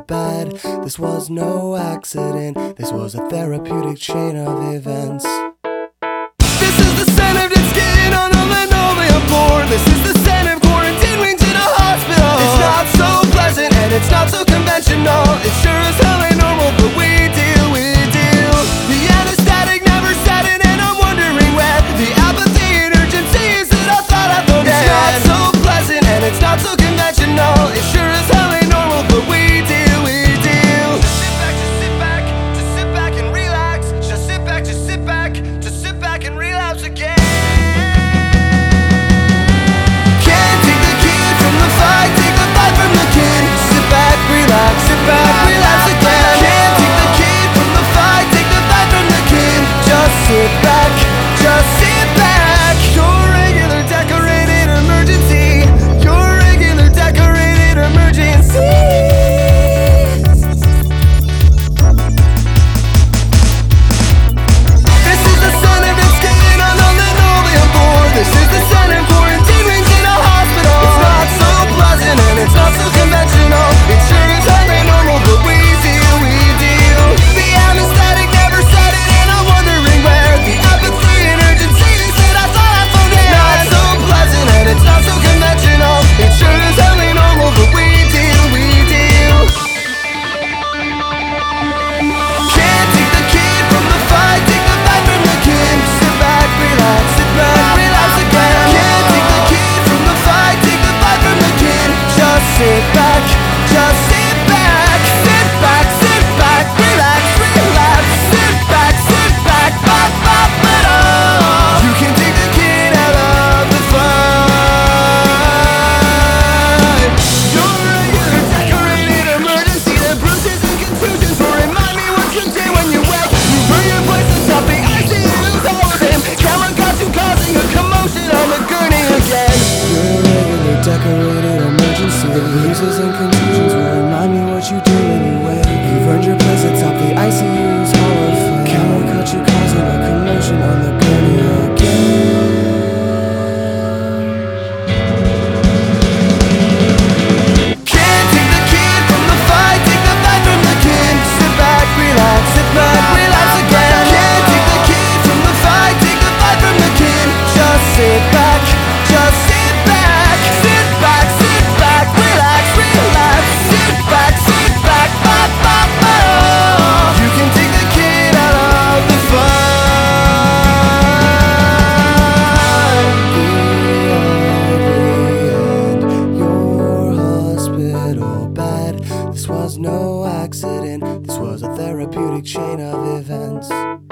bad. This was no accident, this was a therapeutic chain of events. This is the scent of dead skin on a linoleum floor. This is the scent of quarantine wings in a hospital. It's not so pleasant and it's not so conventional. It sure as hell ain't normal, but we deal. The anesthetic never set in and I'm wondering where the apathy and urgency is that I thought I forget. It's not so pleasant and it's not so conventional. It sure as hell ain't normal, but we deal. Just sit back and relax. Just sit back and relapse again. Can't take the kid from the fight, take the fight from the kid. Sit back, relax again. Can't take the kid from the fight, take the fight from the kid. Just sit back. Your regular decorated emergency. Your regular decorated emergency. This is the son of its skin on a linoleum floor. This is the son of quarantine rings in a hospital. It's not so pleasant and it's not so conventional. It sure is hell ain't normal, but we deal. The anesthetic never set it and I'm wondering where the apathy and urgency is that I thought I forget. It's not so pleasant and it's not so conventional. It sure is hell ain't normal, but we deal. Can't take the kid from the fight, take the fight from the kid. Sit back, relax again. Can't take the kid from the fight, take the fight from the kid. Just sit back, relax. Sit back, You can take the kid out of the fight. Your regular decorated emergency. The bruises and contusions will remind me what you did when you wake. You burn your place atop the ICU's all of him. Camera got you causing a commotion on the gurney again. Your regular decorated emergency. The bruises and contusions will remind me what you did when you wake. You burned your place atop the ICU's hall of fame. Camera caught you causing a commotion on the gurney again. Can't take the kid from the fight, take the fight from the kid. Sit back, relax again. Can't take the kid from the fight, take the fight from the kid. Just sit back, relax. You can take the kid out of the fight. The end, your hospital bed. This was no accident, this was a therapeutic chain of events.